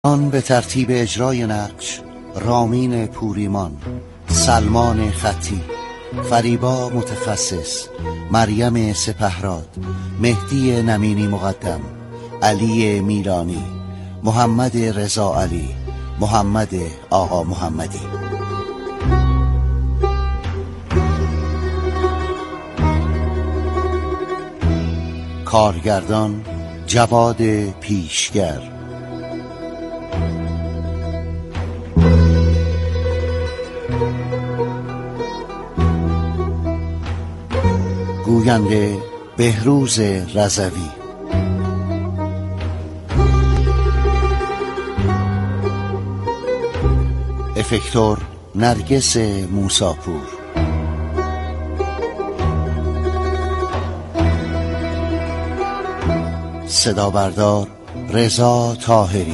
آن به ترتیب اجرای نقش: رامین پوریمان، سلمان خطی، فریبا متخصص، مریم سپهراد، مهدی نمینی مقدم، علی میلانی، محمد رضا علی، محمد آقا محمدی. کارگردان: جواد پیشگر. گوینده: بهروز رضوی. افکتور: نرگس موساپور. صدا بردار: رضا طاهری.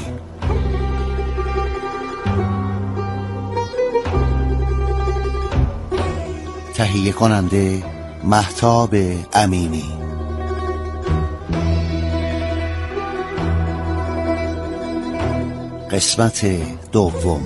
تهیه کننده: مهتاب امینی. قسمت دوم.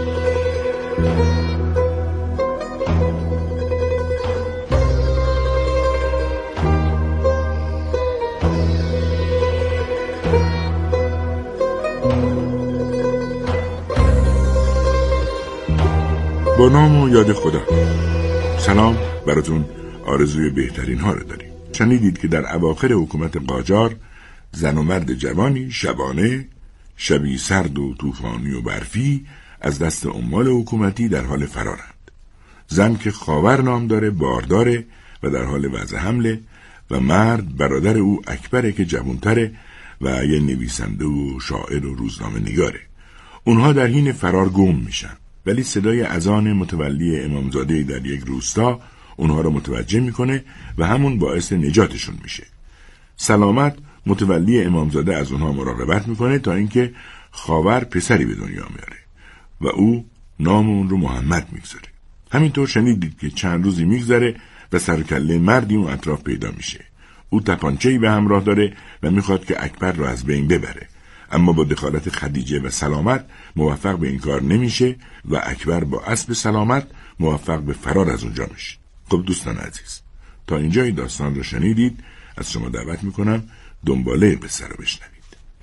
با نام و یاد خدا. سلام، براتون آرزوی بهترین ها رو داریم. شنیدید که در اواخر حکومت قاجار زن و مرد جوانی شبانه، شبی سرد و طوفانی و برفی، از دست عمال حکومتی در حال فرارند. زن که خاور نام داره بارداره و در حال وضع حمله، و مرد برادر او اکبره که جوانتره و یه نویسنده و شاعر و روزنامه نگاره. اونها در حین فرار گم میشن، ولی صدای اذان متولی امامزاده در یک روستا اونها رو متوجه میکنه و همون باعث نجاتشون میشه. سلامت متولی امامزاده از اونها مراقبت میکنه تا اینکه خاور پسری به دنیا میاره و او نام اون رو محمد میگذاره. همینطور شنیدید که چند روزی میگذره و سرکله مردی اون اطراف پیدا میشه. او تپانچه‌ای به همراه داره و میخواد که اکبر رو از بین ببره، اما با دخالت خدیجه و سلامت موفق به این کار نمیشه و اکبر با اسب سلامت موفق به فرار از اونجا میشه. خب دوستان عزیز، تا اینجای داستان رو شنیدید، از شما دعوت میکنم دنباله قصه رو بشنوید.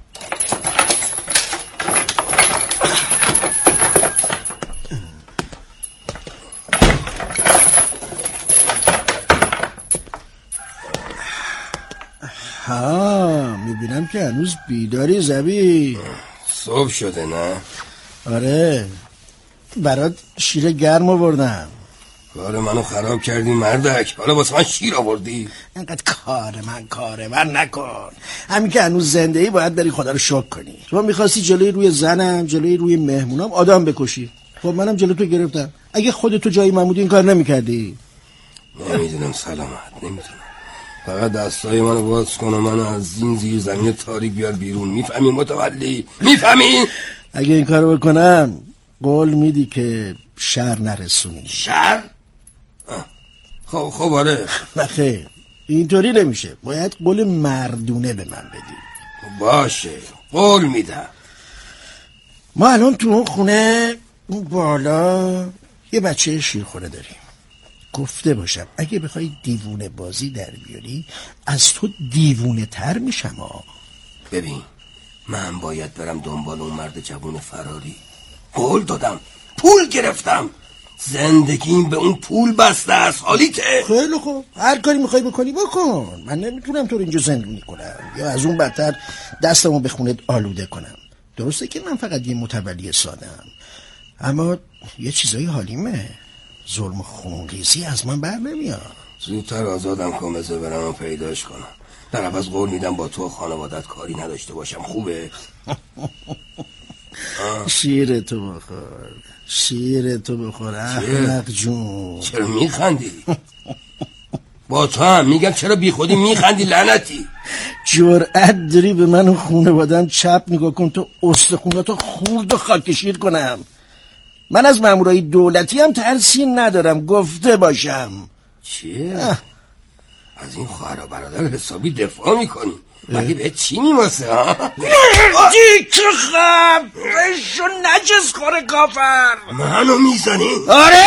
میبینم که هنوز بیداری زبی. صبح شده نه؟ آره، برات شیر گرم آوردم. کار منو خراب کردی مردک، حالا واسه من شیر آوردی؟ اینقدر کار من نکن. همین که هنوز زنده ای باید بری خدا رو شکر کنی. تو میخواستی جلوی روی زنم، جلوی روی مهمونم آدم بکشی. خب منم جلوی تو گرفتم. اگه خودتو جای من بودی این کار نمیکردی. نمیدونم سلامت، نمیدونم. فقط دستای منو باز کن و منو از این زیر زمین تاریک بیار بیرون. میفهمی متولی؟ میفهمی؟ اگه این کارو بکنم قول میدی که شر نرسونی؟ شر؟ خب آره. نخیر، اینطوری نمیشه. باید قول مردونه به من بدی. باشه، قول میدم. ما الان تو اون خونه اون بالا یه بچه شیرخوره داریم. گفته باشم اگه بخوای دیوونه بازی در بیاری از تو دیوونه تر میشم. ببین، من باید برم دنبال اون مرد جوون فراری. قول دادم، پول گرفتم، زندگیم به اون پول بسته است. حالیته؟ خیلی خوب، هر کاری میخوای بکنی بکن. من نمیتونم تو رو اینجا زندگی کنم یا از اون بدتر دستمو به خونت آلوده کنم. درسته که من فقط یه متولی سادم، اما یه چیزای حالیمه. ظلم و خونریزی از من بر نمیاد. زودتر آزادم کن بذار برم و پیداش کنم. در عوض قول میدم با تو خانوادت کاری نداشته باشم. خوبه؟ شیرتو بخور، شیرتو بخور احمق جون. چرا میخندی؟ با تو هم میگم چرا بی خودی میخندی لعنتی؟ جرأت داری به من و خانوادم چپ نگاه کن تو استخوناتو خورد و خاکشیر کنم. من از مامورای دولتی هم ترسی ندارم، گفته باشم. چیه؟ از این خواهر و برادر حسابی دفاع میکنی؟ مگه به چی میماسه ها؟ دیک خبرشو نجس خوره کافر. منو میزنی؟ آره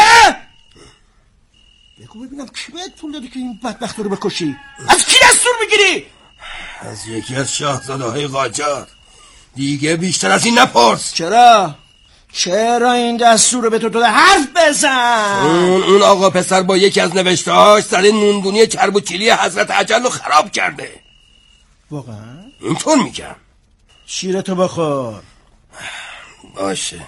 بگو ببینم کی بهت پول داده که این بدبخت رو بکشی؟ از کی دستور میگیری؟ از یکی از شاهزاده های قاجار. دیگه بیشتر از این نپرس. چرا این دستور رو به تو داده؟ حرف بزن. اون آقا پسر با یکی از نوشته‌هاش سر نوندونی چرب و چیلی حضرت اجل رو خراب کرده. واقعا؟ اینطور میگم. شیرتو بخور. باشه.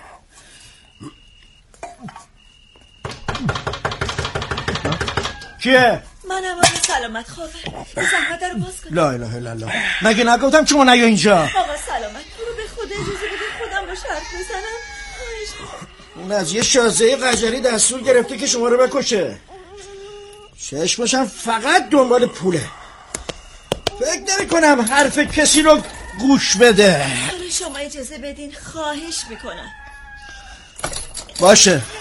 کیه؟ منم آقا سلامت خواهر. زحمت رو باز کن. لا اله الا الله. مگه نگفتم شما نیا اینجا؟ آقا سلامت تو رو به خدا اجازه بده خودم رو حرف بزنم. اون از یه شازده قجری دستور گرفته که شما رو بکشه. چشمشم فقط دنبال پوله. فکر نمی کنم حرف کسی رو گوش بده. حالا شما اجازه بدین خواهش میکنم. باشه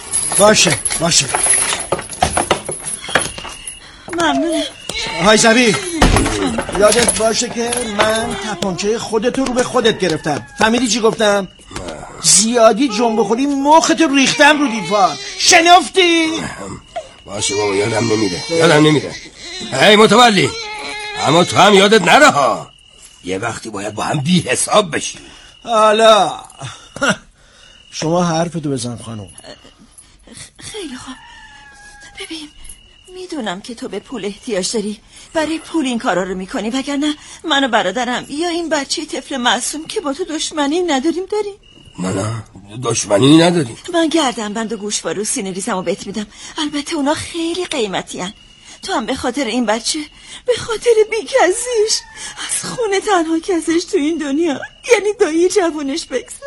ممنونم. های زبی یادت باشه که من تپانچه خودتو رو به خودت گرفتم. فهمیدی چی گفتم؟ زیادی جنب بخوری مختو ریختم رو دیوار. شنفتی؟ باشه بابا یادم نمیره. هی متولی، اما تو هم یادت نره ها. یه وقتی باید با هم بی حساب بشی. حالا شما حرفتو بزن خانم. خیلی خوب. ببین میدونم که تو به پول احتیاج داری، برای پول این کارا رو میکنی، وگرنه من و برادرم یا این بچه طفل معصوم که با تو دشمنی نداریم داریم. نه دشمنی نداریم. من گردن بند و گوشوارو سینه ریزمو بهت میدم. البته اونا خیلی قیمتی هن. تو هم به خاطر این بچه، به خاطر بیکزیش، از خونه تنها کسش تو این دنیا، یعنی دایی جوونش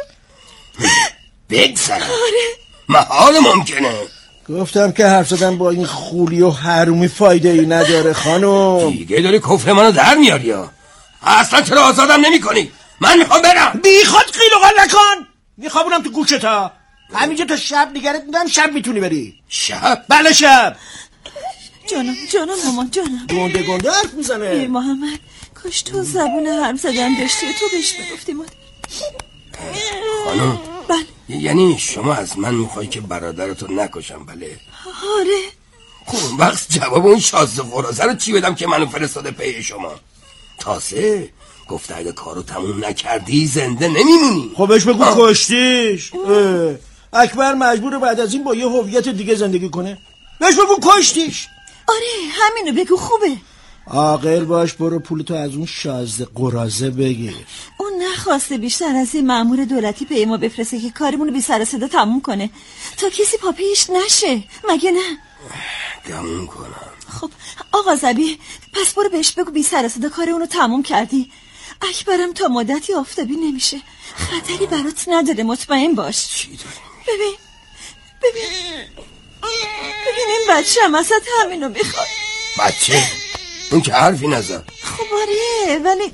بگذرم. آره محال ممکنه. گفتم که حرف زدن با این خولی و حرومی فایده ای نداره خانم. دیگه داری کفر منو در میاری یا اصلا چرا آزادم نمی کنی؟ من میخوام برم. بی خود قیل و قال نکن. میخوابونم تو گوشتا. همینجا تا شب نگرت میدم. شب میتونی بری. شب؟ بله شب. جانم مامان جانم. گنده حرف میزنه. ای محمد کاش تو زبون حرف زدن داشتی تو بهش میگفتی. مادر خانم بله. یعنی شما از من میخوای که برادرتو نکشم؟ بله. آره. خب وقت جواب اون شازده قرازه رو چی بدم که منو فرستاده پی شما؟ تازه گفته اگه کارو تموم نکردی زنده نمیمونی. خب بهش بگو کشتیش. اکبر مجبور بعد از این با یه هویت دیگه زندگی کنه. بهش بگو کشتیش. آره همینو بگو خوبه. عاقل باش برو پولتو از اون شازده قرازه بگیر. اون نخواسته بیشتر از این مأمور دولتی پی ما بفرسته که کارمونو بی سر و صدا تموم کنه تا کسی پاپیش نشه، مگه نه؟ گمون کنم. خب آقا زبی پس برو بهش بگو بی سر و صدا کار اونو تموم کردی. اکبرم تا مدتی آفتابی نمیشه، خطری برات نداره، مطمئن باش. چی داری؟ ببین این بچه هم اصلا همینو میخواد. بچه؟ اون که حرفی نزد. خب آره ولی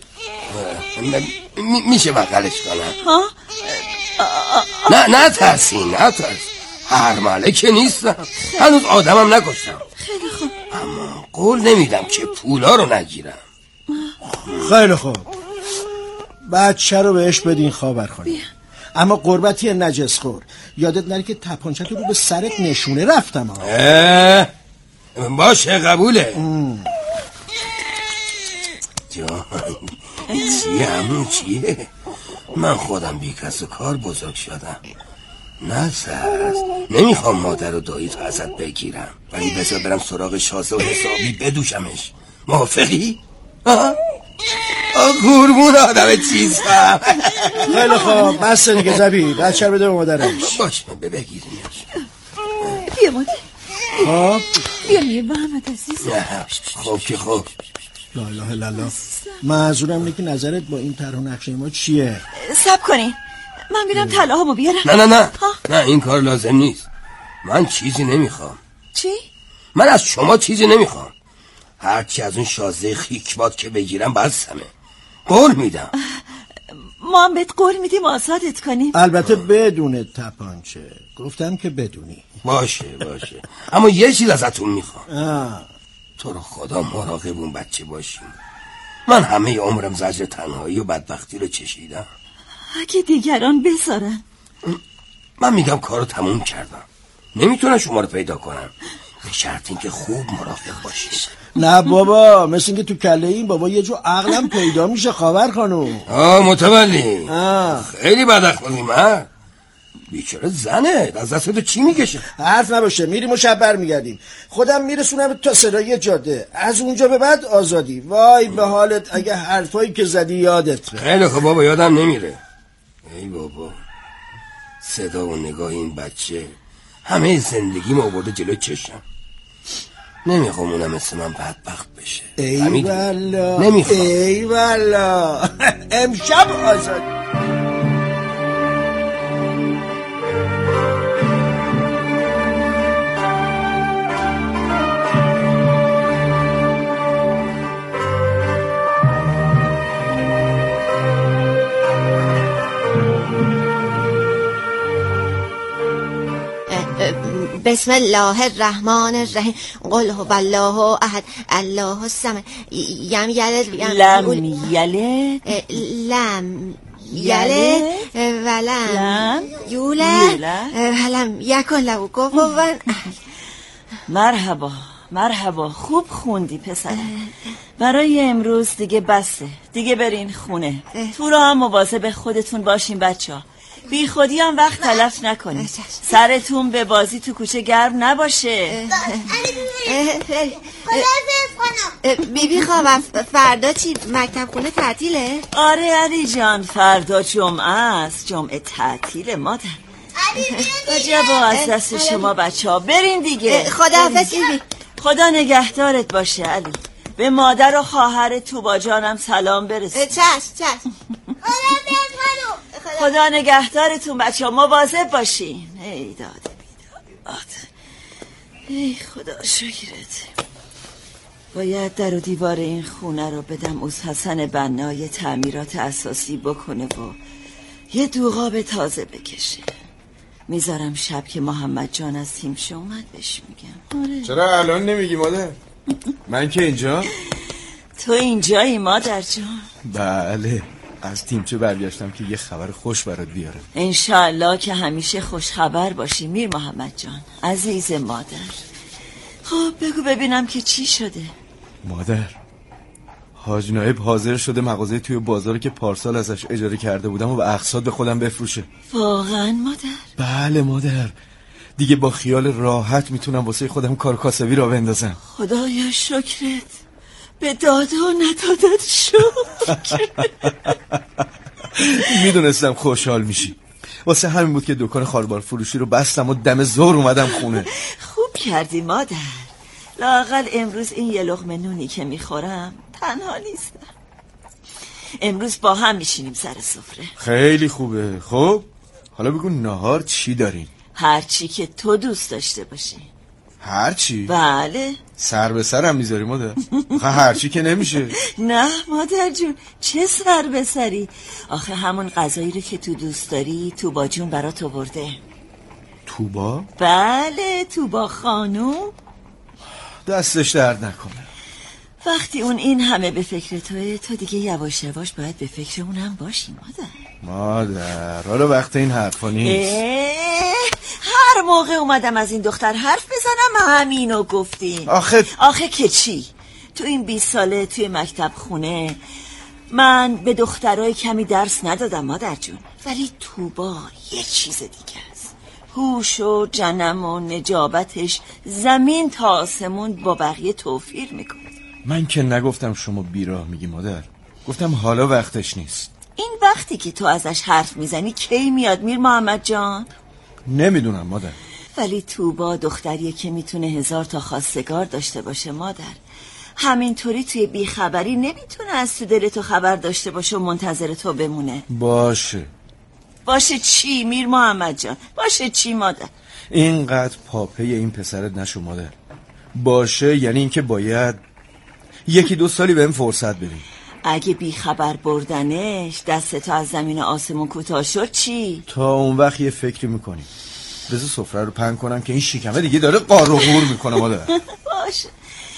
میشه بغلش کنم؟ ها؟ نه ترسی هر ملکه نیستم، هنوز آدمم نکشتم. خیلی خوب. اما قول نمیدم که پولا رو نگیرم. خیلی خوب بچه رو بهش بدین خاور خانم. اما قربتی نجس خور، یادت نره که تپانچه رو به سرت نشونه رفتم. باشه قبوله. چیه؟ من خودم بی کس و کار بزرگ شدم. نه سرس، نمیخوام مادر و دایی تو ازت بگیرم، ولی بذار برم سراغ شازده و حسابی بدوشمش. موافقی؟ قربون آدم چیزم. خیلی خوب بس دیگه زبی، بچه بده به مادرش. باشه بگیرینش. بیا مادر. خب بیا محمد عزیز. خب که خب. لا اله الا الله. معذورم اینه که نظرت با این طرح و نقشه ما چیه؟ صبر کنین من میرم طلاهامو بیارم. نه این کار لازم نیست. من چیزی نمیخوام. چی؟ من از شما چیزی نمیخوام. هرچی از اون شازده خیکباد که بگیرم بسمه. قول میدم. ما هم بهت قول میدیم آزادت کنیم. البته بدون تپانچه. گفتم که بدونی. باشه اما یه چیز ازتون میخوام. تو رو خدا مراقب اون بچه باشیم. من همه عمرم زجر تنهایی و بدبختی رو چشیدم. اگه دیگران بذارن. من میگم کارو تموم کردم، نمیتونم شما رو پیدا کنم، به شرط اینکه خوب مراقب باشید. نه بابا، مثل اینکه تو کله این بابا یه جو عقلم پیدا میشه خاور خانوم. متولی خیلی بد اخلاقی مرد. بیچاره زنه، از دست تو چی میکشه؟ حرف نباشه، میریم و شب برمیگردیم. خودم میرسونم تا سرای جاده، از اونجا به بعد آزادی. وای به حالت اگه حرفایی که زدی یادت بره. خیلی خب بابا، یادم نمیره. ای بابا، صدا و نگاه این بچه همه زندگیم آورده جلو چشم. نمیخوام اونم مثل من بدبخت بشه. ای والا، نمیخوام. ای والا امشب آزادی. بسم الله الرحمن الرحیم. قل هو الله احد الله الصمد یم یلد لم یلد لم یلد ولم یولد ولم یکن له کفوا. مرحبا مرحبا، خوب خوندی پسرم. برای امروز دیگه بسه، دیگه برین خونه. تو را هم مواظب خودتون باشین بچه‌ها، بی خودی هم وقت تلف نکنید. سرتون به بازی تو کوچه گرم نباشه. بیبی خوابم، فردا چی مکتب خونه تعطیله؟ آره علی جان، فردا جمعه است، جمعه تعطیل مادر. عجبا از دست شما بچه ها. برین دیگه. خداحافظ بیبی. خدا نگهدارت باشه علی. به مادر و خواهر توبا جانم سلام برسون. چشم. خدا نگهدارتون بچه ها، مواظب باشین. ای داده بیداد، ای خدا شکرت. باید در و دیوار این خونه رو بدم اوز حسن بنای تعمیرات اساسی بکنه و یه دوغاب تازه بکشه. میذارم شب که محمد جان از تیمشه اومد بهش میگم. آره. چرا الان نمیگی مادر؟ من که اینجا. تو اینجایی مادر جان؟ بله، از تیمچه برگشتم که یه خبر خوش برات بیارم. انشالله که همیشه خوش خبر باشی میر محمد جان عزیز مادر. خب بگو ببینم که چی شده. مادر، حاج نایب حاضر شده مغازه توی بازار که پارسال ازش اجاره کرده بودم و به اقساط به خودم بفروشه. واقعا مادر؟ بله مادر، دیگه با خیال راحت میتونم واسه خودم کار کاسبی را بندازم. خدایا شکرت، به داد و ندادت شکر. میدونستم خوشحال میشی، واسه همین بود که دکان خاربار فروشی رو بستم و دم ظهر اومدم خونه. خوب کردی مادر، لااقل امروز این یه لقمه نونی که میخورم تنها نیستم. امروز با هم میشینیم سر سفره. خیلی خوبه. خب حالا بگو نهار چی دارین؟ هر چی که تو دوست داشته باشی. هر چی؟ بله. سر به سرم میذاری مادر؟ آخه هر چی که نمیشه. نه مادر جون، چه سر به سری؟ آخه همون غذایی رو که تو دوست داری توبا جون برات آورده. توبا؟ بله، توبا خانوم. دستش درد نکنه. وقتی اون این همه به فکر توه، تو دیگه یواش یواش باید به فکر اونم باشی مادر. حالا وقت این حرفا نیست. هر موقع اومدم از این دختر حرف بزنم همینو گفتی. آخه که چی؟ تو این 20 ساله توی مکتب خونه من به دخترای کمی درس ندادم مادر جون، ولی توبا یه چیز دیگه است. هوش و جنم و نجابتش زمین تا آسمون با بقیه توفیر میکنه. من که نگفتم شما بیراه میگی مادر، گفتم حالا وقتش نیست. این وقتی که تو ازش حرف میزنی کی میاد میر محمد جان؟ نمیدونم مادر. ولی توبا دختریه که میتونه 1000 تا خواستگار داشته باشه مادر. همینطوری توی بیخبری نمیتونه از تو دل تو خبر داشته باشه و منتظر تو بمونه. باشه چی میر محمد جان؟ باشه چی مادر؟ اینقدر پاپه این پسرت نشو مادر. باشه یعنی این که باید 1-2 سالی بهم فرصت بدیم. اگه بیخبر بردنش دست تو از زمین آسمون کوتاه شد چی؟ تا اون وقت یه فکری میکنیم. بذار سفره رو پهن کنم که این شکمه دیگه داره قار و قور میکنه مادر. باشه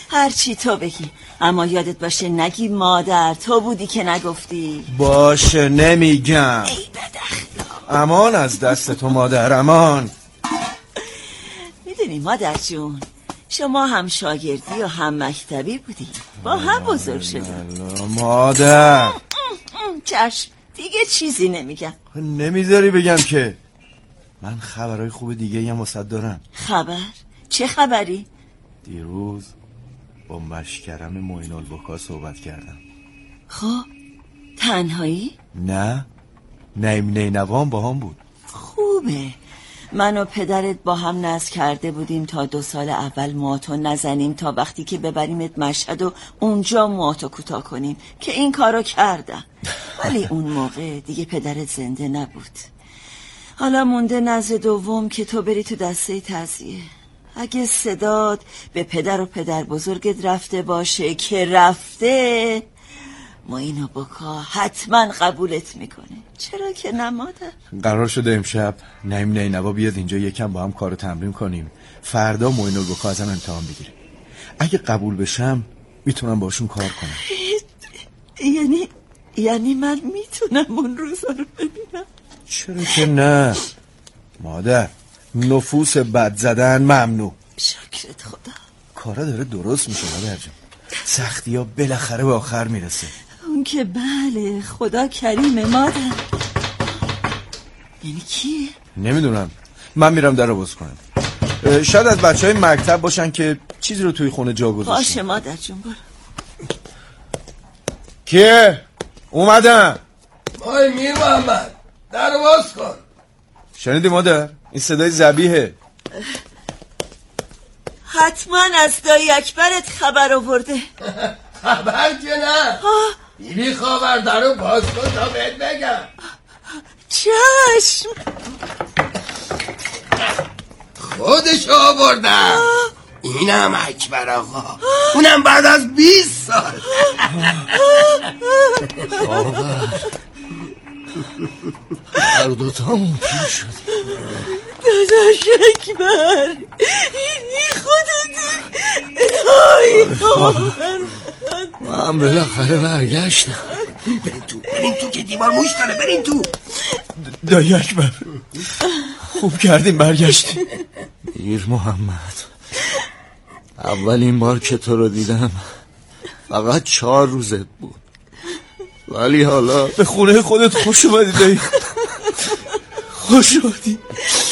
هرچی تو بگی، اما یادت باشه نگی مادر تو بودی که نگفتی. باشه نمیگم. ای بداخلاق. امان از دست تو مادر، امان. میدونی مادر جون، شما هم شاگردی و هم مکتبی بودی، با هم بزرگ شدیم. مادر چشم، دیگه چیزی نمیگم. نمیذاری بگم که من خبرهای خوب دیگه هم واسه دارم. خبر؟ چه خبری؟ دیروز با مشکرم معین البکا صحبت کردم. خب تنهایی؟ نه، نعیم نینوام با هم بود. خوبه. من و پدرت با هم نذر کرده بودیم تا 2 سال اول موهاتو نزنیم تا وقتی که ببریمت مشهد و اونجا موهاتو کوتاه کنیم که این کارو کردم. ولی اون موقع دیگه پدرت زنده نبود. حالا مونده نذر دوم که تو بری تو دسته تعزیه. اگه صداد به پدر و پدر بزرگت رفته باشه که رفته، معین البکا حتما قبولت میکنه. چرا که نه مادر؟ قرار شده امشب نعیم نینوا بیاد اینجا یکم با هم کارو تمرین کنیم. فردا معین البکا ازم امتحان بگیره. اگه قبول بشم میتونم باشون کار کنم. یعنی من میتونم اون روزا رو ببینم؟ چرا که نه مادر. نفوس بد زدن ممنوع. شکرت خدا. کارا داره درست میشه مادر جان. سختی ها بالاخره به آخر میرسه. اون که بله، خدا کریمه مادر. یعنی کیه؟ نمیدونم، من میرم در رو باز کنم. شاید از بچهای مکتب باشن که چیزی رو توی خونه جا گذاشتن. باشه مادر جون برو. کیه؟ اومدم. آی میر محمد، در رو باز کن. شنیدی مادر؟ این صدای ذبیحه. حتما از دایی اکبرت خبر آورده. خبر که نه. بیبی خبر در رو باز کن تا بهت بگم. چشم. خودش آوردم. اینم اکبر آقا، اونم بعد از 20 سال. هر دوتامون پیر شدیم. داداش اکبر، این خودتی. ای خواهر من بالاخره برگشتم. بریم تو که دیوار موش کنه. بریم تو. دایی اکبر، خوب کردیم برگشتیم. میر محمد، اولین بار که تو رو دیدم فقط 4 روزت بود، ولی حالا به خونه خودت خوش اومدی دایی. خوش اومدی.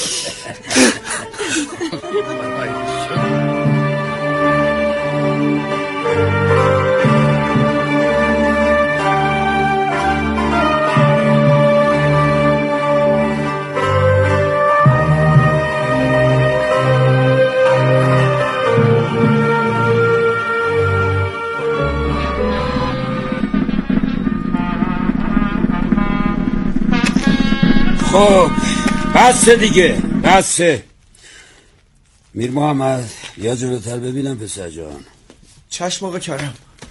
خب بسه دیگه، بسه. میر محمد یا جلوتر ببینم پسر جان. چشم آقا کرم.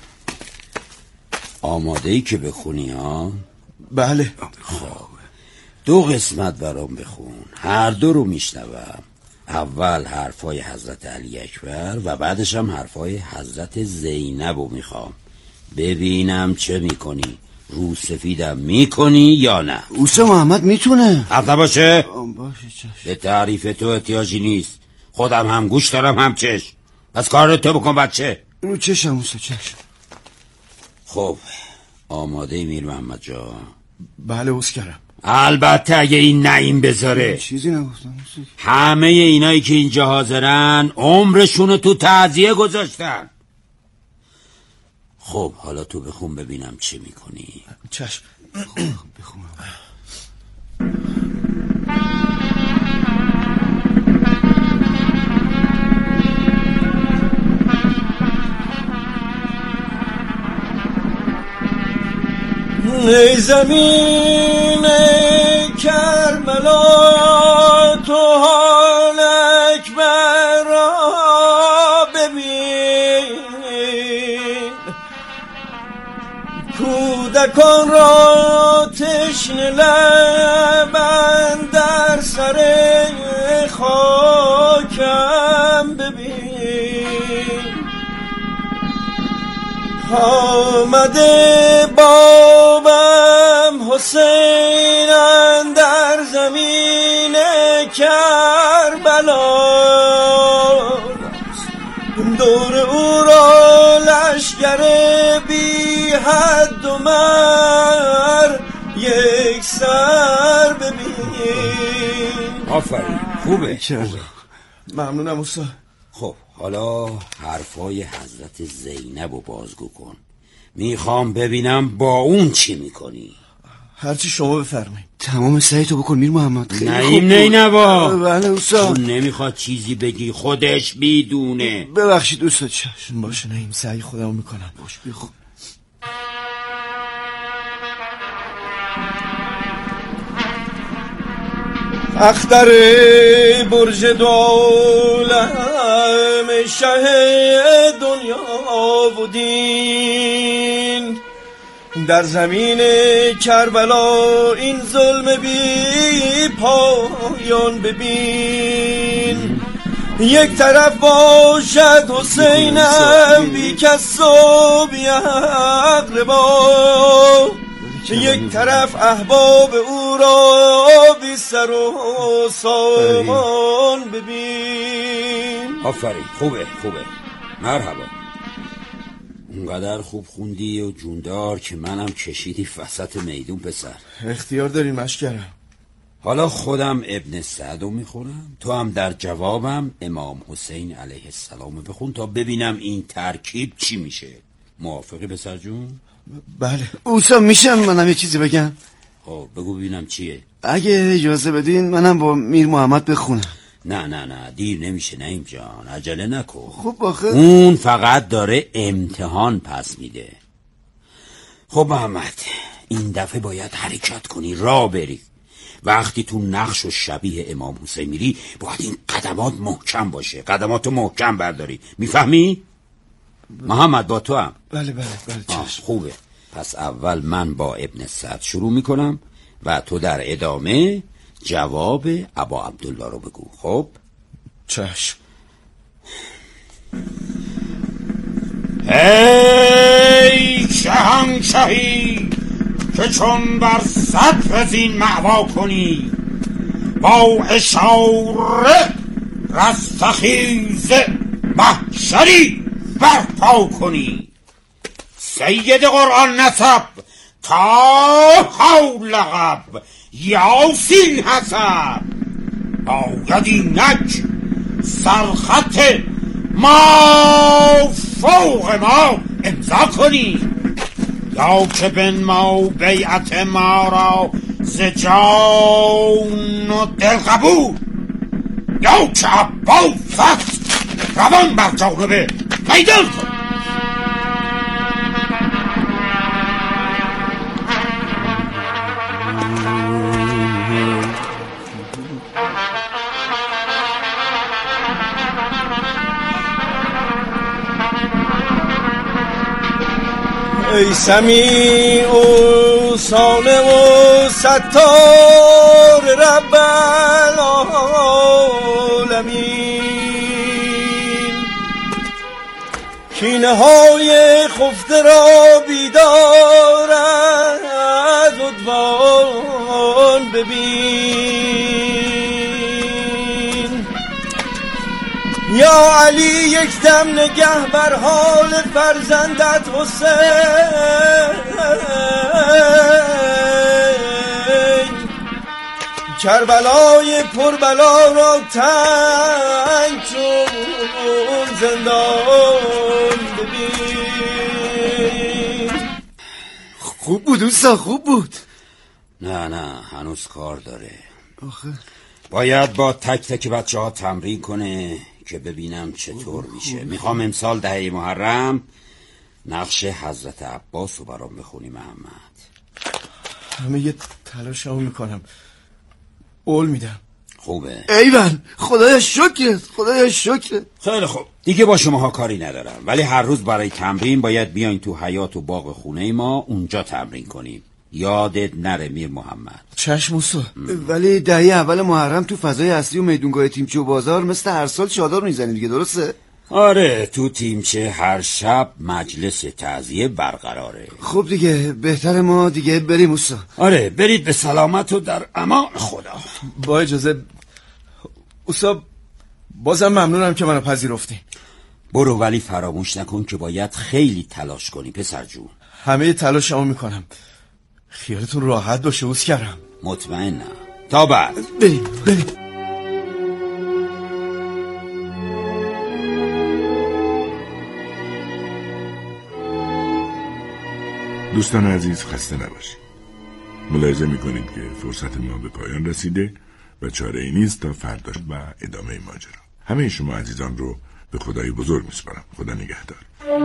آماده ای که بخونی ها؟ بله. خب 2 قسمت برام بخون، هر دو رو میشنوم. اول حرفای حضرت علی اکبر و بعدش هم حرفای حضرت زینب رو میخوام ببینم چه میکنی. رو سفیدم میکنی یا نه؟ اوسه محمد میتونه. حرف نباشه؟ باشه چشم. به تعریف تو احتیاجی نیست. خودم هم گوش دارم هم چشم. پس کار رو تو بکن بچه. رو چشم اوسه چشم. خب آماده میر محمد جان؟ بله اوس کرم. البته اگه این نعیم بذاره. چیزی نگفتم اوسه. همه اینایی که اینجا حاضرن عمرشونو تو تعزیه گذاشتن. خب حالا تو بخون ببینم چی میکنی. چشم. بخونم. ای زمین کربلا تو حال اکبر را ببین، کودکان را تشنه لبند در سر خاکم ببین. آمده بابم حسین در زمین کربلا، دور او را لشکر بی حد و مر یک سر ببین. آفرین، خوبه. ممنونم استاد. خب حالا حرفای حضرت زینب رو بازگو کن. میخوام ببینم با اون چی میکنی. هرچی شما بفرمایید. تمام سعی تو بکن میر محمد. خیلی نه نوا. بله استاد. اون نمیخواد چیزی بگی، خودش بیدونه. ببخشید استاد. چشم باشه، نیم سعی خودمو میکنم. باش بخون. اختر برج دولم شه دنیا و دین، در زمین کربلا این ظلم بی پایان ببین. یک طرف باشد حسینم بی کس و بی اقربا، یک طرف احباب او را بی سر و سامان ببین. آفرین، خوبه مرحبا. اونقدر خوب خوندی و جوندار که منم کشیدی وسط میدون پسر. اختیار داری مشکرم. حالا خودم ابن سعدو میخونم، تو هم در جوابم امام حسین علیه السلام بخون تا ببینم این ترکیب چی میشه. موافقی پسر جون؟ بله. اوسا میشم منم یه چیزی بگم؟ خب بگو ببینم چیه. اگه اجازه بدین منم با میر محمد بخونم. نه دیر نمیشه نعیم جان، عجله نکن. خب آخه اون فقط داره امتحان پس میده. خب محمد، این دفعه باید حرکت کنی، راه بری. وقتی تو نقش و شبیه امام حسین میری باید این قدمات محکم باشه، قدماتو محکم برداری. میفهمی؟ محمد با تو هم؟ بله چشم. خوبه. پس اول من با ابن سعد شروع میکنم و تو در ادامه جواب ابا عبدالله رو بگو. خب؟ چشم. ای شهنشهی که چون بر صدر زین معوا کنی، با اشاره رستخیز محشری برپا کنی. سید قرآن نسب تا حول لقب یاسین حسب، باید اینک سرخط ما فوق ما امضا کنی، یا که بن ما بیعت ما را ز جان و دل قبول، یا که عباست روان بر جانب میدان کن. ای سمیع و سامع و ستار رب العالمین، کینه های خفته را بیدار از عدوان ببین. یا علی یک دم نگه بر حال فرزندت حسین، کربلای پربلا را تنگ چون زندان ببین. خوب بود اوستا، خوب بود. نه هنوز کار داره. آخه باید با تک تک بچه ها تمرین کنه که ببینم چطور میشه. میخوام امسال دهه محرم نقش حضرت عباس رو برام بخونی محمد. همه یه تلاشمو میکنم، قول میدم. خوبه. ایول، خدایا شکرت. خیلی خوب، دیگه با شماها کاری ندارم، ولی هر روز برای تمرین باید بیاین تو حیاط و باغ خونه ما، اونجا تمرین کنیم. یادت نره میر محمد. چشم استاد. ولی دهه اول محرم تو فضای اصلی و میدونگاه تیمچی و بازار مثل هر سال چادر میزنیم دیگه، درسته؟ آره، تو تیمچه هر شب مجلس تعزیه برقراره. خب دیگه بهتر ما دیگه بریم اوستا. آره برید به سلامت و در امان خدا. با اجازه اوستا، بازم ممنونم که منو پذیرفتی. برو، ولی فراموش نکن که باید خیلی تلاش کنی پسر جون. همه تلاشمو میکنم. خیالتون راحت باشه اوسکرم. مطمئنم. تا بعد. بریم. دوستان عزیز، خسته نباشید. ملاحظه میکنید که فرصت ما به پایان رسیده و چاره ای نیست تا فردا و ادامه ماجرا. همه شما عزیزان رو به خدای بزرگ میسپارم. خدا نگهدار.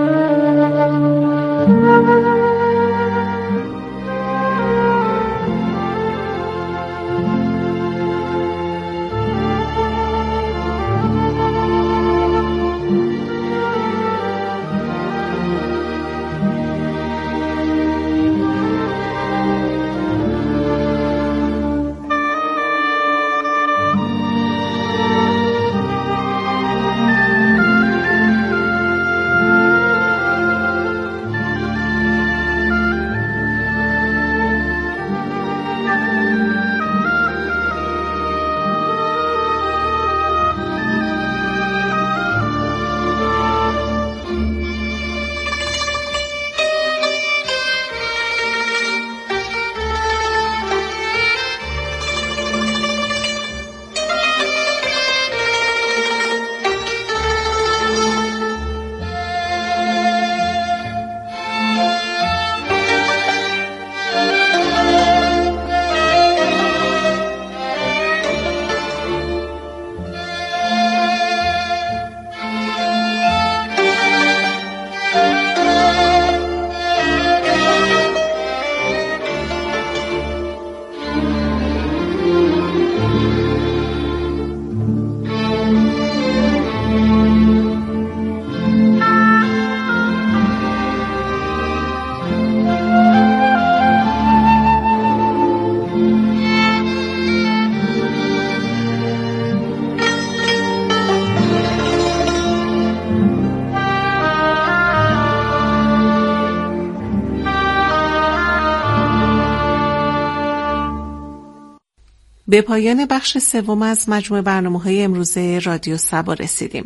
به پایان بخش سوم از مجموعه برنامه‌های امروزه رادیو صبا رسیدیم.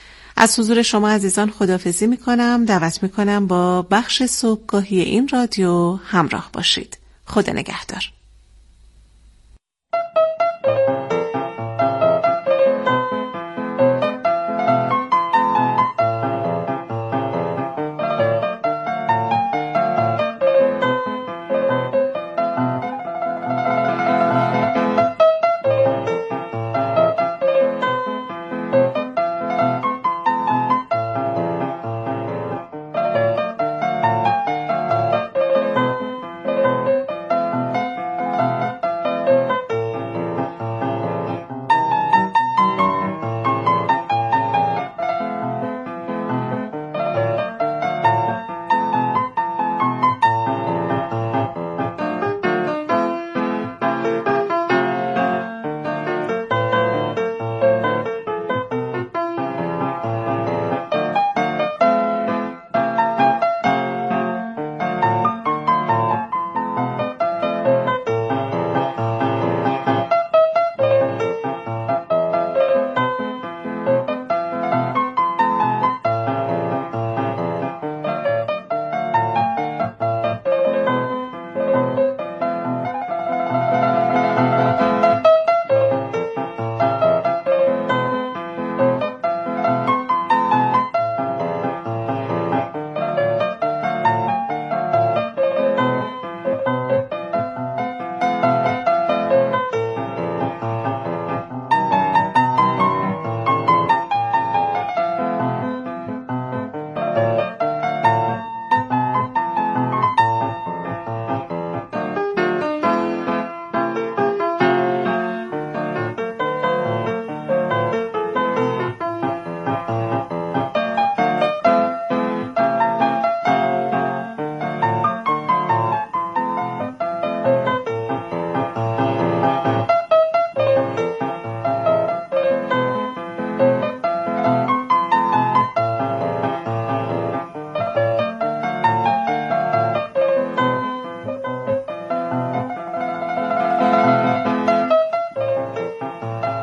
از حضور شما عزیزان خداحافظی می‌کنم. دعوت می‌کنم با بخش صبحگاهی این رادیو همراه باشید. خدا نگهدار.